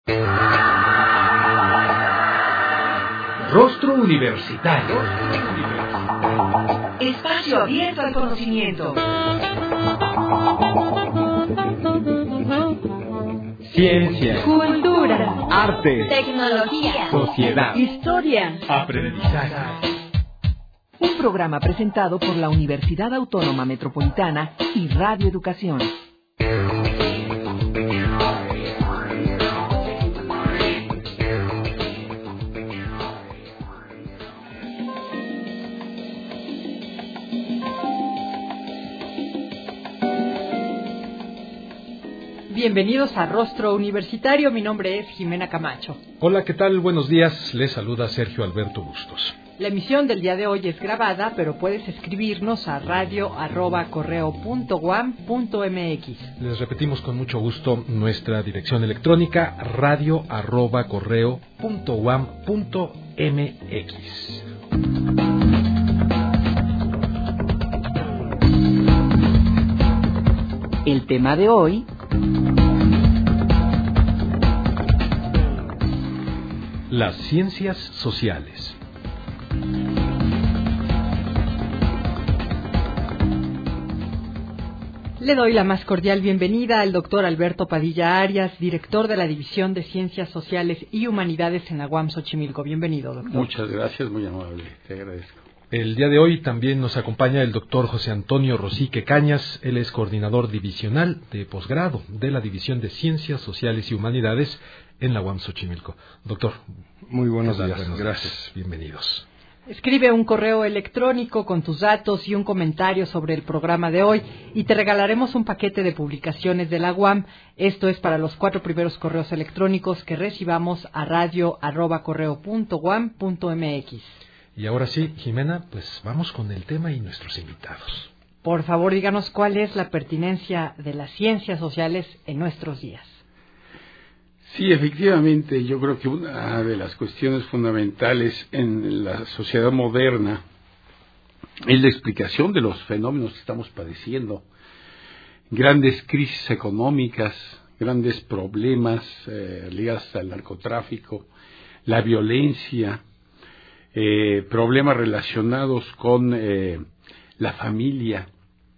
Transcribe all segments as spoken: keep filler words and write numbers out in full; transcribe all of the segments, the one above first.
Rostro Universitario. Espacio abierto al conocimiento. Ciencia, Cultura, arte, tecnología, sociedad, historia, aprendizaje. Un programa presentado por la Universidad Autónoma Metropolitana y Radio Educación. Bienvenidos a Rostro Universitario, mi nombre es Jimena Camacho. Hola, ¿qué tal? Buenos días, les saluda Sergio Alberto Bustos. La emisión del día de hoy es grabada, pero puedes escribirnos a radio arroba correo punto guam punto mx. Les repetimos con mucho gusto nuestra dirección electrónica, radio arroba correo punto guam punto mx. El tema de hoy: las ciencias sociales. Le doy la más cordial bienvenida al doctor Alberto Padilla Arias, director de la División de Ciencias Sociales y Humanidades en la UAM Xochimilco. Bienvenido, doctor. Muchas gracias, muy amable, te agradezco. El día de hoy también nos acompaña el doctor José Antonio Rosique Cañas. Él es coordinador divisional de posgrado de la División de Ciencias Sociales y Humanidades en la UAM Xochimilco. Doctor, muy buenos días. Buenos Gracias. Días. Bienvenidos. Escribe un correo electrónico con tus datos y un comentario sobre el programa de hoy y te regalaremos un paquete de publicaciones de la UAM. Esto es para los cuatro primeros correos electrónicos que recibamos a radio arroba correo punto guam punto mx. Y ahora sí, Jimena, pues vamos con el tema y nuestros invitados. Por favor, díganos cuál es la pertinencia de las ciencias sociales en nuestros días. Sí, efectivamente, yo creo que una de las cuestiones fundamentales en la sociedad moderna es la explicación de los fenómenos que estamos padeciendo. Grandes crisis económicas, grandes problemas eh, ligados al narcotráfico, la violencia, eh, problemas relacionados con eh, la familia,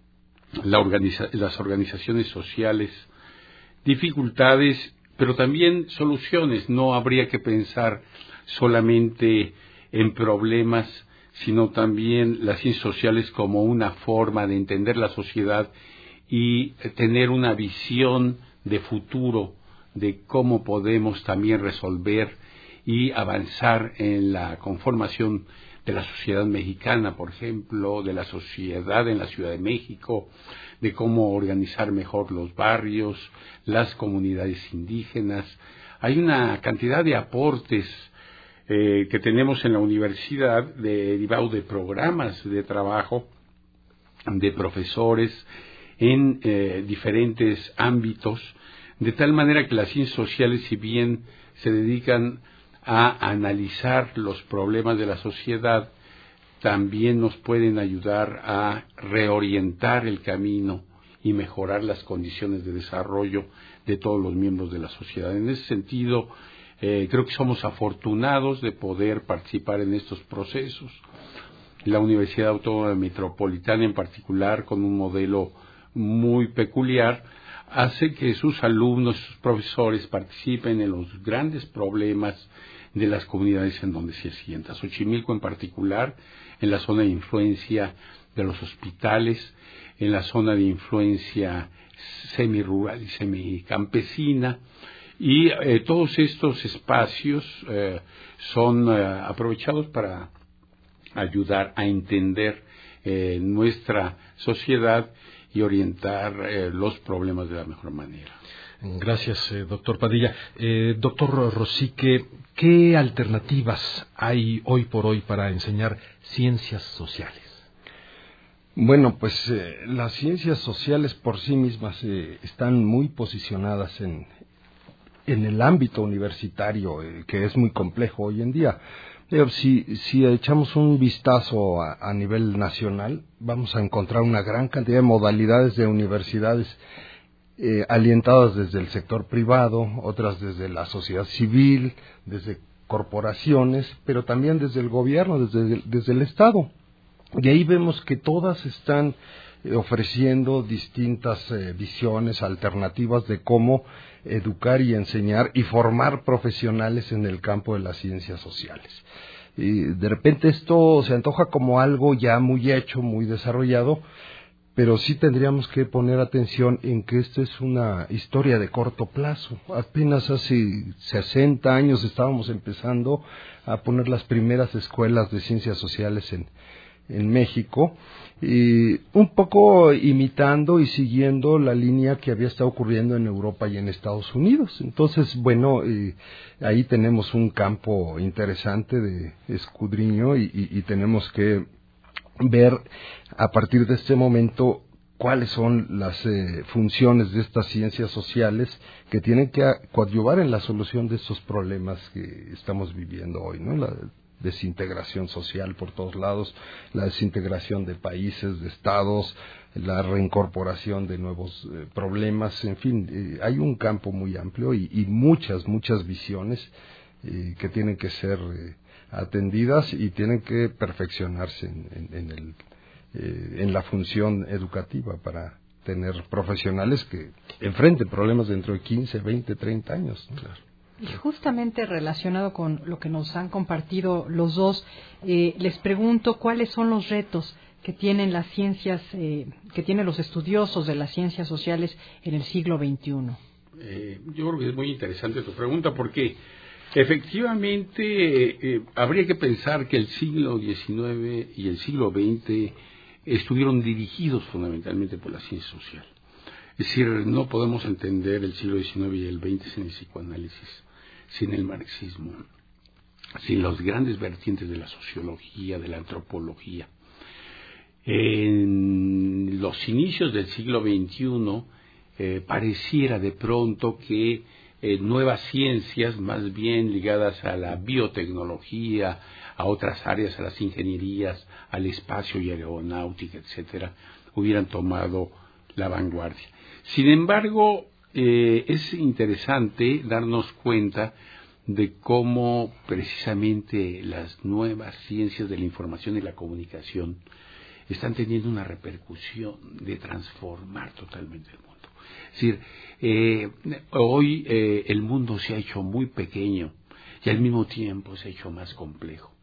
la organiza- las organizaciones sociales, dificultades, pero también soluciones. No habría que pensar solamente en problemas, sino también las ciencias sociales como una forma de entender la sociedad y tener una visión de futuro de cómo podemos también resolver y avanzar en la conformación de la sociedad mexicana, por ejemplo, de la sociedad en la Ciudad de México, de cómo organizar mejor los barrios, las comunidades indígenas. Hay una cantidad de aportes eh, que tenemos en la universidad derivado de programas de trabajo de profesores en eh, diferentes ámbitos, de tal manera que las ciencias sociales, si bien se dedican a analizar los problemas de la sociedad, también nos pueden ayudar a reorientar el camino y mejorar las condiciones de desarrollo de todos los miembros de la sociedad. En ese sentido, eh, creo que somos afortunados de poder participar en estos procesos. La Universidad Autónoma Metropolitana, en particular, con un modelo muy peculiar, hace que sus alumnos, sus profesores participen en los grandes problemas de las comunidades en donde se asienta. Xochimilco en particular, en la zona de influencia de los hospitales, en la zona de influencia semirural y semicampesina, y eh, todos estos espacios eh, son eh, aprovechados para ayudar a entender eh, nuestra sociedad y orientar eh, los problemas de la mejor manera. Gracias, eh, doctor Padilla. Eh, doctor Rosique, ¿qué alternativas hay hoy por hoy para enseñar ciencias sociales? Bueno, pues eh, las ciencias sociales por sí mismas eh, están muy posicionadas en, en el ámbito universitario, eh, que es muy complejo hoy en día. Pero si, si echamos un vistazo a, a nivel nacional, vamos a encontrar una gran cantidad de modalidades de universidades eh, alientadas desde el sector privado, otras desde la sociedad civil, desde corporaciones, pero también desde el gobierno, desde el, desde el Estado. Y ahí vemos que todas están eh, ofreciendo distintas eh, visiones, alternativas de cómo educar y enseñar y formar profesionales en el campo de las ciencias sociales. Y de repente esto se antoja como algo ya muy hecho, muy desarrollado, pero sí tendríamos que poner atención en que esta es una historia de corto plazo. Apenas hace sesenta años estábamos empezando a poner las primeras escuelas de ciencias sociales en, en México, y un poco imitando y siguiendo la línea que había estado ocurriendo en Europa y en Estados Unidos. Entonces, bueno, eh, ahí tenemos un campo interesante de escudriño y, y, y tenemos que ver a partir de este momento cuáles son las eh, funciones de estas ciencias sociales que tienen que coadyuvar en la solución de estos problemas que estamos viviendo hoy, ¿no? La desintegración social por todos lados, la desintegración de países, de estados, la reincorporación de nuevos eh, problemas, en fin, eh, hay un campo muy amplio y, y muchas, muchas visiones eh, que tienen que ser eh, atendidas y tienen que perfeccionarse en, en, en, el, eh, en la función educativa para tener profesionales que enfrenten problemas dentro de quince, veinte, treinta años, ¿no? Claro. Y justamente relacionado con lo que nos han compartido los dos, eh, les pregunto cuáles son los retos que tienen las ciencias, eh, que tienen los estudiosos de las ciencias sociales en el siglo veintiuno. Eh, yo creo que es muy interesante tu pregunta porque efectivamente eh, eh, habría que pensar que el siglo diecinueve y el siglo veinte estuvieron dirigidos fundamentalmente por la ciencia social. Es decir, no podemos entender el siglo diecinueve y el veinte sin el psicoanálisis, sin el marxismo, sin los grandes vertientes de la sociología, de la antropología. En los inicios del siglo veintiuno eh, pareciera de pronto que eh, nuevas ciencias, más bien ligadas a la biotecnología, a otras áreas, a las ingenierías, al espacio y aeronáutica, etcétera, hubieran tomado la vanguardia. Sin embargo, eh, es interesante darnos cuenta de cómo precisamente las nuevas ciencias de la información y la comunicación están teniendo una repercusión de transformar totalmente el mundo. Es decir, eh, hoy eh, el mundo se ha hecho muy pequeño y al mismo tiempo se ha hecho más complejo.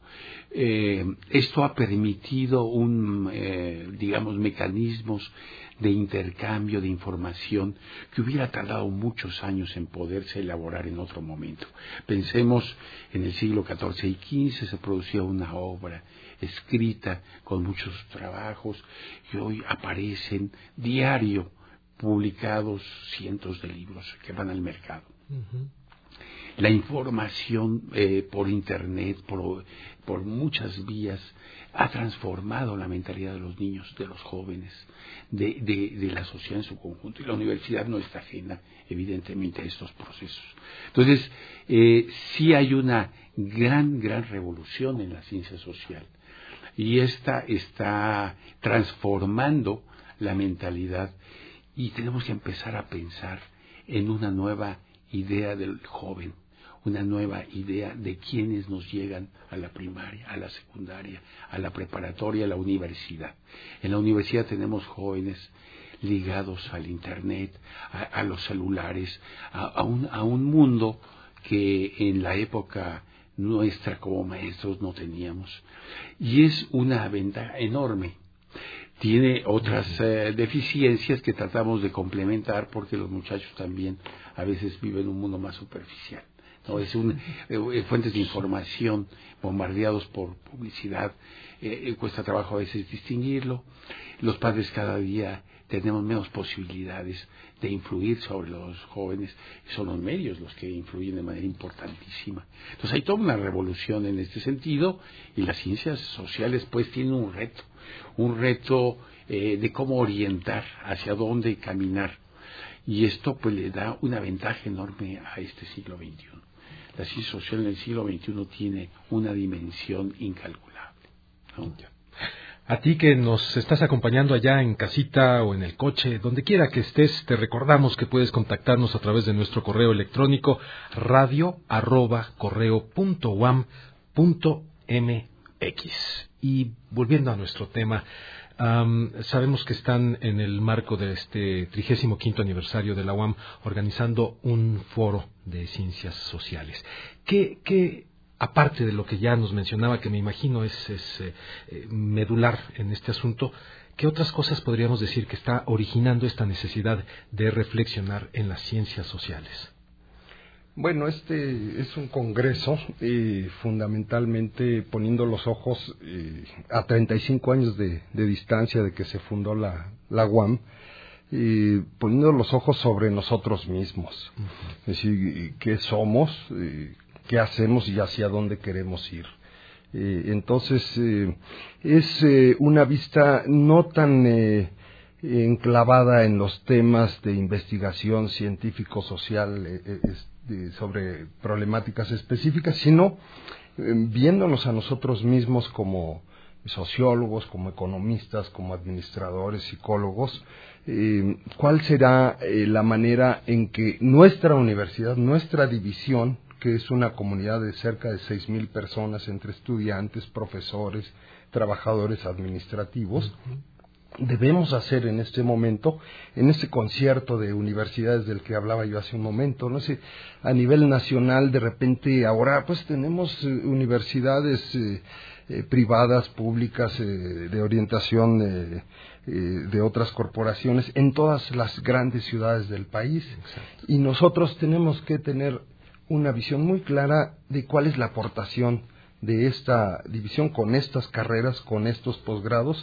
Eh, esto ha permitido un, eh, digamos, mecanismos de intercambio de información que hubiera tardado muchos años en poderse elaborar en otro momento. Pensemos en el siglo catorce y quince se producía una obra escrita con muchos trabajos y hoy aparecen diario publicados cientos de libros que van al mercado. Uh-huh. La información eh, por internet, por, por muchas vías, ha transformado la mentalidad de los niños, de los jóvenes, de, de, de la sociedad en su conjunto. Y la universidad no está ajena, evidentemente, a estos procesos. Entonces, eh, sí hay una gran, gran revolución en la ciencia social. Y esta está transformando la mentalidad. Y tenemos que empezar a pensar en una nueva idea del joven, una nueva idea de quienes nos llegan a la primaria, a la secundaria, a la preparatoria, a la universidad. En la universidad tenemos jóvenes ligados al internet, a, a los celulares, a, a, un, a un mundo que en la época nuestra como maestros no teníamos. Y es una ventaja enorme. Tiene otras eh, deficiencias que tratamos de complementar porque los muchachos también a veces viven un mundo más superficial. ¿No? Es un, eh, fuentes de información bombardeados por publicidad, eh, cuesta trabajo a veces distinguirlo. Los padres cada día tenemos menos posibilidades de influir sobre los jóvenes, son los medios los que influyen de manera importantísima. Entonces hay toda una revolución en este sentido y las ciencias sociales pues tienen un reto, un reto eh, de cómo orientar, hacia dónde caminar. Y esto pues le da una ventaja enorme a este siglo veintiuno. La ciencia social en el siglo veintiuno tiene una dimensión incalculable, ¿no? A ti que nos estás acompañando allá en casita o en el coche, donde quiera que estés, te recordamos que puedes contactarnos a través de nuestro correo electrónico radio arroba correo punto uam punto mx. Y volviendo a nuestro tema, um, sabemos que están en el marco de este trigésimo quinto aniversario de la U A M organizando un foro de ciencias sociales. ¿Qué, qué aparte de lo que ya nos mencionaba, que me imagino es, es eh, medular en este asunto, ¿qué otras cosas podríamos decir que está originando esta necesidad de reflexionar en las ciencias sociales? Bueno, este es un congreso eh, fundamentalmente poniendo los ojos eh, a treinta y cinco años de, de distancia de que se fundó la, la U A M, eh, poniendo los ojos sobre nosotros mismos. Uh-huh. Es decir, qué somos, eh, qué hacemos y hacia dónde queremos ir. Eh, entonces, eh, es eh, una vista no tan eh, enclavada en los temas de investigación científico-social eh, eh, sobre problemáticas específicas, sino eh, viéndonos a nosotros mismos como sociólogos, como economistas, como administradores, psicólogos, eh, cuál será eh, la manera en que nuestra universidad, nuestra división, que es una comunidad de cerca de seis mil personas entre estudiantes, profesores, trabajadores administrativos, uh-huh, debemos hacer en este momento, en este concierto de universidades del que hablaba yo hace un momento, no sé, a nivel nacional de repente ahora pues tenemos eh, universidades eh, eh, privadas, públicas, eh, de orientación eh, eh, de otras corporaciones en todas las grandes ciudades del país. Exacto. Y nosotros tenemos que tener una visión muy clara de cuál es la aportación de esta división con estas carreras, con estos posgrados,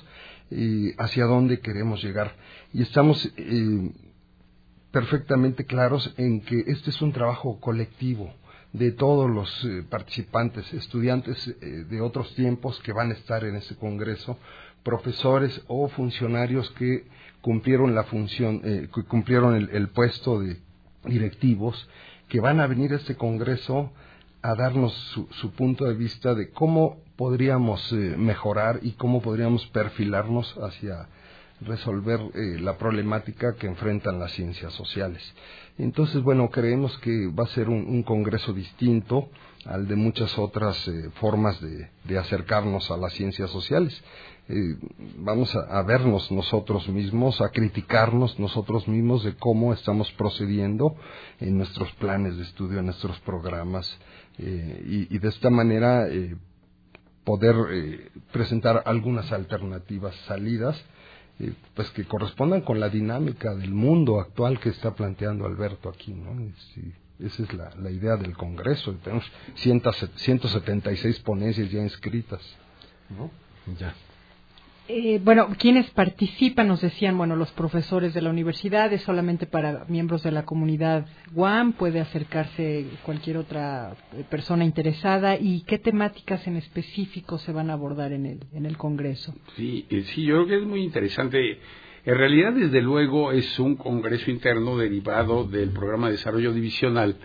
y hacia dónde queremos llegar. Y estamos eh, perfectamente claros en que este es un trabajo colectivo de todos los eh, participantes, estudiantes eh, de otros tiempos que van a estar en este congreso, profesores o funcionarios que cumplieron la función, eh, que cumplieron el, el puesto de directivos, que van a venir a este congreso a darnos su, su punto de vista de cómo podríamos eh, mejorar y cómo podríamos perfilarnos hacia resolver eh, la problemática que enfrentan las ciencias sociales. Entonces, bueno, creemos que va a ser un, un congreso distinto al de muchas otras eh, formas de, de acercarnos a las ciencias sociales. Eh, vamos a, a vernos nosotros mismos, a criticarnos nosotros mismos de cómo estamos procediendo en nuestros planes de estudio, en nuestros programas, eh, y, y de esta manera eh, poder eh, presentar algunas alternativas, salidas, eh, pues que correspondan con la dinámica del mundo actual que está planteando Alberto aquí, ¿no? Sí, esa es la, la idea del Congreso. Tenemos ciento setenta y seis ponencias ya inscritas, ¿no? Ya. Eh, bueno, quienes participan nos decían, bueno, los profesores de la universidad, es solamente para miembros de la comunidad U A M, puede acercarse cualquier otra persona interesada. ¿Y qué temáticas en específico se van a abordar en el, en el Congreso? Sí, sí, yo creo que es muy interesante. En realidad, desde luego, es un congreso interno derivado del programa de desarrollo divisional,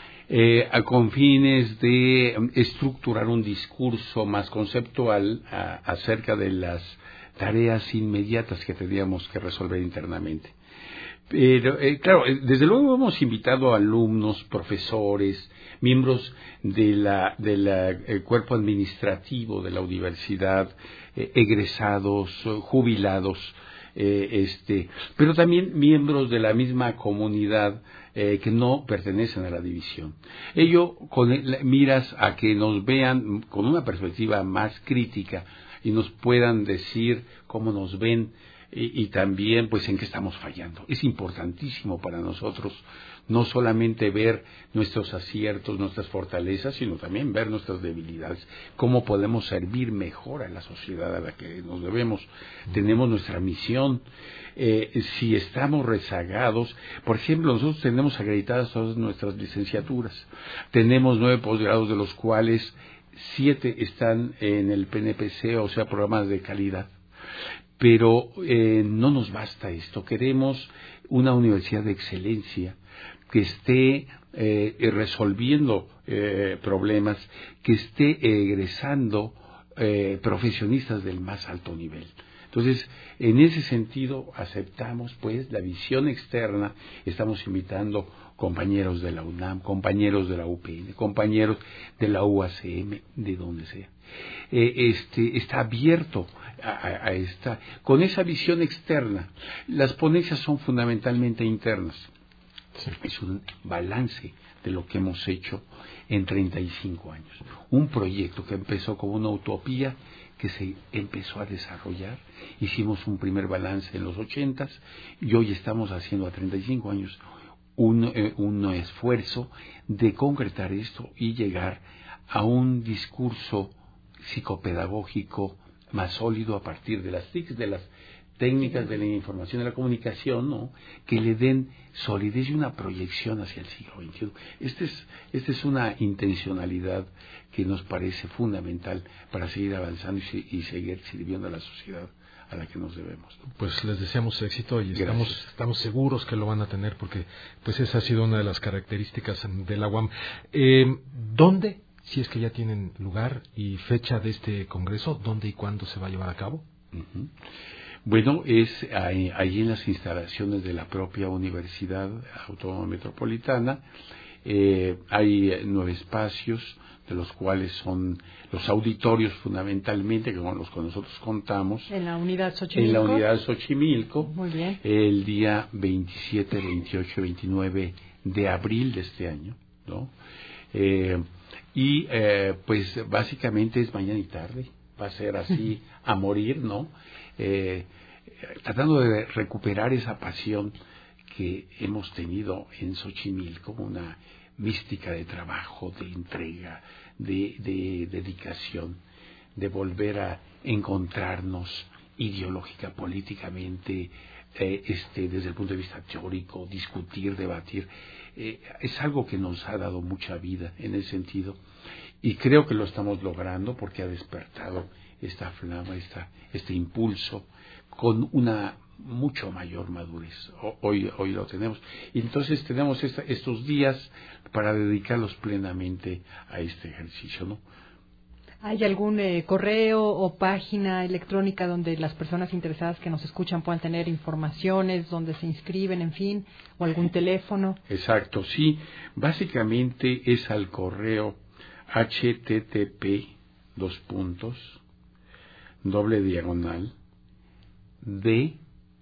Eh, a, con fines de um, estructurar un discurso más conceptual a, acerca de las tareas inmediatas que tendríamos que resolver internamente. Pero, eh, claro, eh, desde luego hemos invitado a alumnos, profesores, miembros de la, de la eh, cuerpo administrativo de la universidad, eh, egresados, jubilados, eh, este, pero también miembros de la misma comunidad Eh, que no pertenecen a la división. Ello con el, miras a que nos vean con una perspectiva más crítica y nos puedan decir cómo nos ven y, y también pues en qué estamos fallando. Es importantísimo para nosotros no solamente ver nuestros aciertos, nuestras fortalezas, sino también ver nuestras debilidades, cómo podemos servir mejor a la sociedad a la que nos debemos. Tenemos nuestra misión. Eh, si estamos rezagados, por ejemplo, nosotros tenemos acreditadas todas nuestras licenciaturas, tenemos nueve posgrados, de los cuales siete están en el P N P C, o sea, programas de calidad, pero eh, no nos basta esto, queremos una universidad de excelencia que esté eh, resolviendo eh, problemas, que esté egresando eh, profesionistas del más alto nivel. Entonces, en ese sentido, aceptamos pues la visión externa, estamos invitando compañeros de la UNAM, compañeros de la U P N, compañeros de la U A C M, de donde sea. Eh, este, está abierto a, a, a esta, con esa visión externa. Las ponencias son fundamentalmente internas. Sí. Es un balance de lo que hemos hecho en treinta y cinco años. Un proyecto que empezó como una utopía, que se empezó a desarrollar. Hicimos un primer balance en los ochentas y hoy estamos haciendo a treinta y cinco años un, eh, un esfuerzo de concretar esto y llegar a un discurso psicopedagógico más sólido a partir de las T I Cs, de las técnicas de la información y la comunicación, ¿no?, que le den solidez y una proyección hacia el siglo veintiuno. Esta es, esta es una intencionalidad que nos parece fundamental para seguir avanzando y, se, y seguir sirviendo a la sociedad a la que nos debemos, ¿no? Pues les deseamos éxito y estamos, estamos seguros que lo van a tener, porque pues esa ha sido una de las características de la U A M. Eh, ¿Dónde, si es que ya tienen lugar y fecha de este congreso, dónde y cuándo se va a llevar a cabo? Uh-huh. Bueno, es ahí, ahí en las instalaciones de la propia Universidad Autónoma Metropolitana. Eh, hay nueve espacios, de los cuales son los auditorios fundamentalmente, con los que nosotros contamos. En la unidad Xochimilco. En la unidad Xochimilco. Muy bien. El día veintisiete, veintiocho y veintinueve de abril de este año, ¿no? Eh, y eh, pues básicamente es mañana y tarde. Va a ser así a morir, ¿no? Eh, tratando de recuperar esa pasión que hemos tenido en Xochimilco, una mística de trabajo, de entrega, de, de dedicación, de volver a encontrarnos ideológica, políticamente, eh, este, desde el punto de vista teórico, discutir, debatir. Eh, es algo que nos ha dado mucha vida en ese sentido. Y creo que lo estamos logrando porque ha despertado esta flama, esta, este impulso con una mucho mayor madurez. Hoy, hoy lo tenemos. Y entonces tenemos esta, estos días para dedicarlos plenamente a este ejercicio, ¿no? ¿Hay algún eh, correo o página electrónica donde las personas interesadas que nos escuchan puedan tener informaciones, donde se inscriben, en fin, o algún teléfono? Exacto, sí. Básicamente es al correo http dos puntos doble diagonal d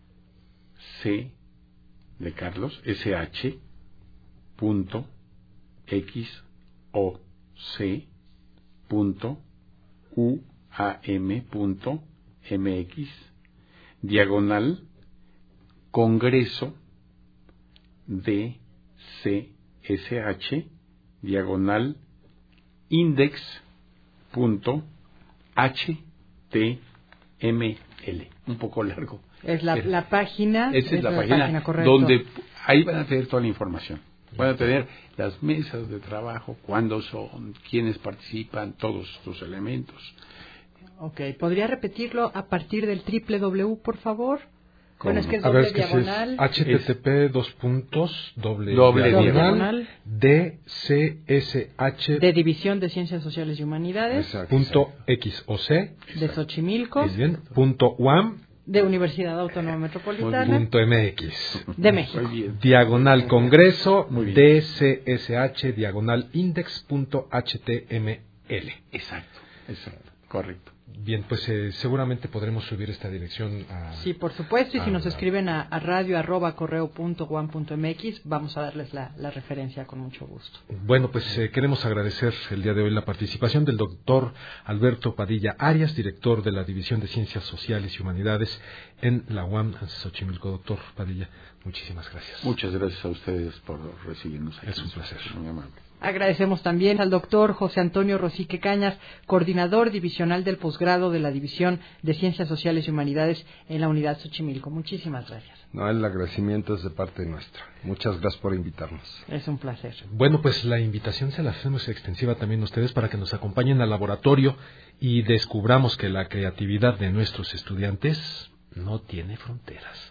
c de Carlos sh punto x o c punto u a m punto mx diagonal congreso d c s h diagonal index punto h t m l, un poco largo. Es la, la página. Esa es, es la, la página, página donde ahí van a tener toda la información. Van a tener las mesas de trabajo, cuándo son, quiénes participan, todos estos elementos. Ok, ¿podría repetirlo a partir del triple W, por favor? Bueno, es que es a doble ver, es diagonal. Que es http dos puntos doble, doble diagonal, diagonal D C S H de División de Ciencias Sociales y Humanidades. Exacto, punto X O C de Xochimilco. Muy bien, punto U A M de Universidad Autónoma Metropolitana. Punto M X de México. Diagonal Congreso D C S H diagonal index punto H T M L. Exacto, exacto, correcto. Bien, pues eh, seguramente podremos subir esta dirección a... Sí, por supuesto, y a, si nos a, escriben a, a radio arroba correo punto guam punto mx, vamos a darles la, la referencia con mucho gusto. Bueno, pues eh, queremos agradecer el día de hoy la participación del doctor Alberto Padilla Arias, director de la División de Ciencias Sociales y Humanidades en la U A M Xochimilco. Doctor Padilla, muchísimas gracias. Muchas gracias a ustedes por recibirnos aquí. Es un placer. Muy amable. Agradecemos también al doctor José Antonio Rosique Cañas, coordinador divisional del posgrado de la División de Ciencias Sociales y Humanidades en la Unidad Xochimilco. Muchísimas gracias. No, el agradecimiento es de parte nuestra. Muchas gracias por invitarnos. Es un placer. Bueno, pues la invitación se la hacemos extensiva también a ustedes para que nos acompañen al laboratorio y descubramos que la creatividad de nuestros estudiantes no tiene fronteras.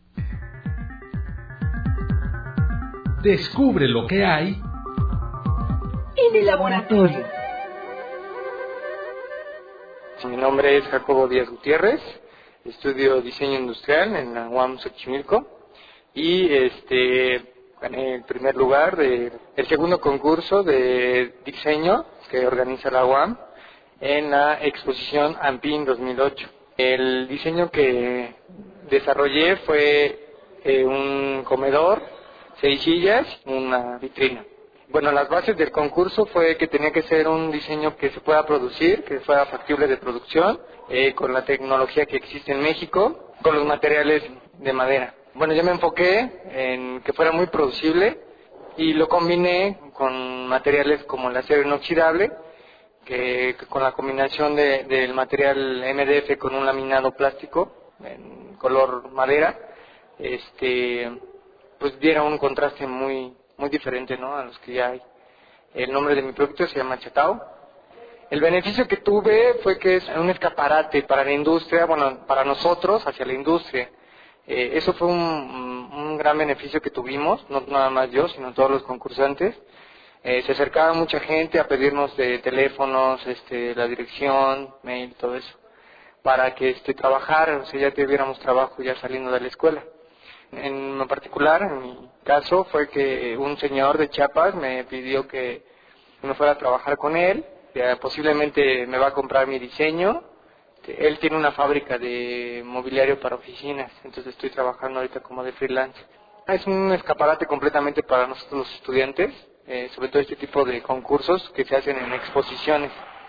Descubre lo que hay en el laboratorio. Mi nombre es Jacobo Díaz Gutiérrez, estudio diseño industrial en la U A M Xochimilco y este gané el primer lugar de el segundo concurso de diseño que organiza la U A M en la exposición AMPIN dos mil ocho. El diseño que desarrollé fue eh, un comedor, seis sillas, una vitrina. Bueno, las bases del concurso fue que tenía que ser un diseño que se pueda producir, que fuera factible de producción, eh, con la tecnología que existe en México, con los materiales de madera. Bueno, yo me enfoqué en que fuera muy producible y lo combiné con materiales como el acero inoxidable, que, que con la combinación de, del material M D F con un laminado plástico en color madera, este, pues diera un contraste muy muy diferente, ¿no?, a los que ya hay. El nombre de mi producto se llama Chatao. El beneficio que tuve fue que es un escaparate para la industria, bueno, para nosotros, hacia la industria. Eh, eso fue un, un gran beneficio que tuvimos, no nada más yo, sino todos los concursantes. Eh, se acercaba mucha gente a pedirnos de teléfonos, este, la dirección, mail, todo eso, para que este, trabajar, o sea, ya tuviéramos trabajo ya saliendo de la escuela. En lo particular, en mi caso, fue que un señor de Chiapas me pidió que me fuera a trabajar con él, que posiblemente me va a comprar mi diseño. Él tiene una fábrica de mobiliario para oficinas, entonces estoy trabajando ahorita como de freelance. Es un escaparate completamente para nosotros los estudiantes, eh, sobre todo este tipo de concursos que se hacen en exposiciones.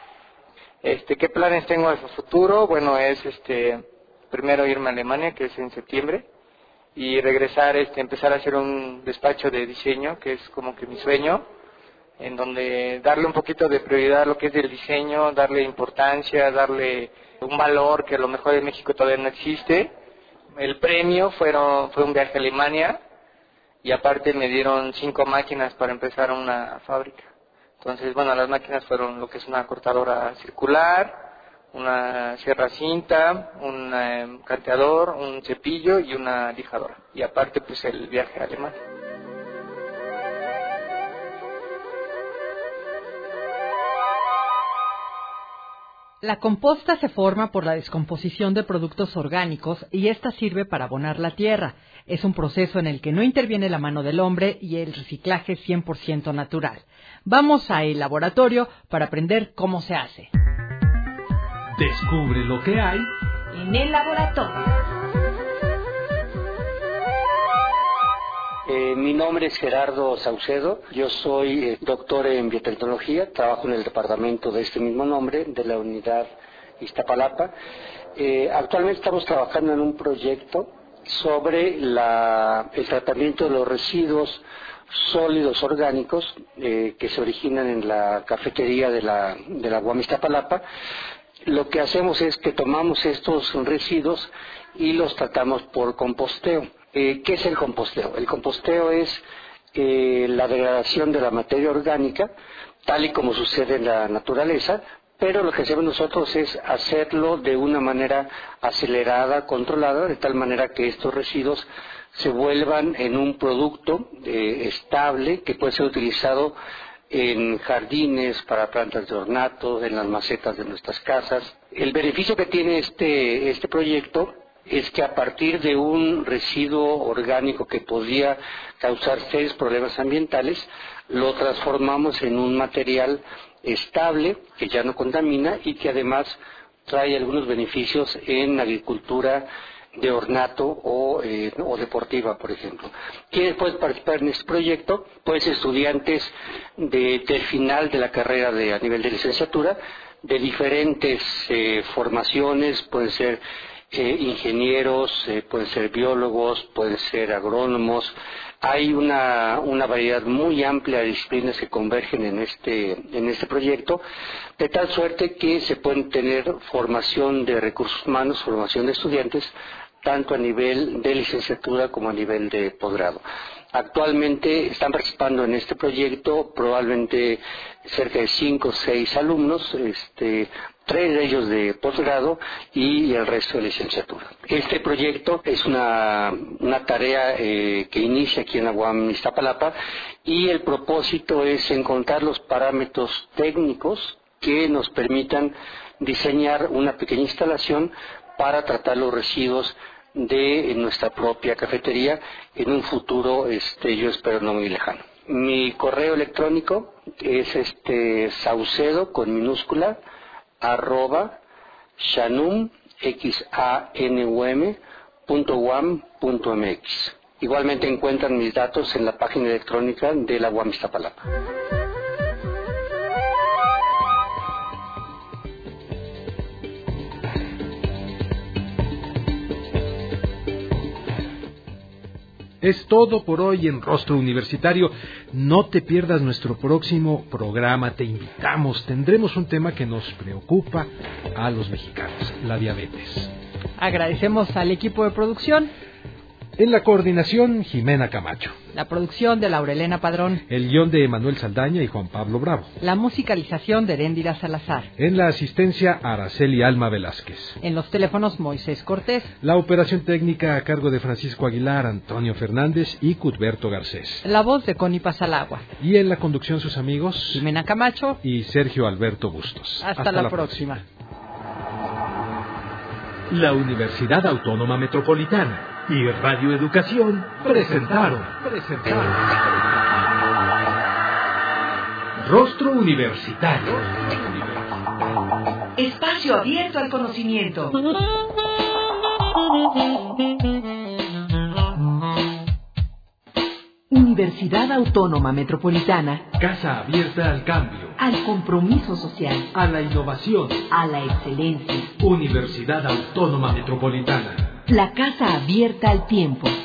Este, ¿qué planes tengo en el futuro? Bueno, es este primero irme a Alemania, que es en septiembre, y regresar, este, empezar a hacer un despacho de diseño, que es como que mi sueño, en donde darle un poquito de prioridad a lo que es el diseño, darle importancia, darle un valor que a lo mejor en México todavía no existe. El premio fueron, fue un viaje a Alemania y aparte me dieron cinco máquinas para empezar una fábrica. Entonces, bueno, las máquinas fueron lo que es una cortadora circular, una sierra cinta, un eh, carteador, un cepillo y una lijadora. Y aparte, pues el viaje a Alemania. La composta se forma por la descomposición de productos orgánicos y esta sirve para abonar la tierra. Es un proceso en el que no interviene la mano del hombre y el reciclaje es cien por ciento natural. Vamos al laboratorio para aprender cómo se hace. Descubre lo que hay en el laboratorio. Eh, mi nombre es Gerardo Saucedo, yo soy eh, doctor en biotecnología, trabajo en el departamento de este mismo nombre, de la unidad Iztapalapa. Eh, actualmente estamos trabajando en un proyecto sobre la, el tratamiento de los residuos sólidos orgánicos eh, que se originan en la cafetería de la, de la U A M Iztapalapa. Lo que hacemos es que tomamos estos residuos y los tratamos por composteo. Eh, ¿Qué es el composteo? El composteo es eh, la degradación de la materia orgánica, tal y como sucede en la naturaleza, pero lo que hacemos nosotros es hacerlo de una manera acelerada, controlada, de tal manera que estos residuos se vuelvan en un producto eh, estable que puede ser utilizado en jardines, para plantas de ornato, en las macetas de nuestras casas. El beneficio que tiene este, este proyecto es que a partir de un residuo orgánico que podría causar serios problemas ambientales, lo transformamos en un material estable, que ya no contamina y que además trae algunos beneficios en agricultura de ornato o, eh, o deportiva, por ejemplo. ¿Quiénes pueden participar en este proyecto? Pues estudiantes de, del final de la carrera de, a nivel de licenciatura, de diferentes eh, formaciones, pueden ser eh, ingenieros, eh, pueden ser biólogos, pueden ser agrónomos. Hay una, una variedad muy amplia de disciplinas que convergen en este, en este proyecto, de tal suerte que se pueden tener formación de recursos humanos, formación de estudiantes, tanto a nivel de licenciatura como a nivel de posgrado. Actualmente están participando en este proyecto probablemente cerca de cinco o seis alumnos, este, tres de ellos de posgrado y el resto de licenciatura. Este proyecto es una, una tarea eh, que inicia aquí en la U A M Iztapalapa y el propósito es encontrar los parámetros técnicos que nos permitan diseñar una pequeña instalación para tratar los residuos de nuestra propia cafetería en un futuro, este, yo espero no muy lejano. Mi correo electrónico es este saucedo con minúscula arroba xanum x a n u m punto u a m punto m x. Igualmente encuentran mis datos en la página electrónica de la U A M Iztapalapa. Es todo por hoy en Rostro Universitario. No te pierdas nuestro próximo programa. Te invitamos. Tendremos un tema que nos preocupa a los mexicanos, la diabetes. Agradecemos al equipo de producción. En la coordinación, Jimena Camacho. La producción de Laurelena Padrón. El guión de Manuel Saldaña y Juan Pablo Bravo. La musicalización de Heréndira Salazar. En la asistencia, Araceli Alma Velázquez. En los teléfonos, Moisés Cortés. La operación técnica a cargo de Francisco Aguilar, Antonio Fernández y Cudberto Garcés. La voz de Connie Pasalagua. Y en la conducción, sus amigos Jimena Camacho y Sergio Alberto Bustos. Hasta, Hasta la, la próxima. próxima. La Universidad Autónoma Metropolitana y Radio Educación presentaron, presentaron Rostro Universitario. Espacio abierto al conocimiento. Universidad Autónoma Metropolitana. Casa abierta al cambio. Al compromiso social. A la innovación. A la excelencia. Universidad Autónoma Metropolitana. La casa abierta al tiempo.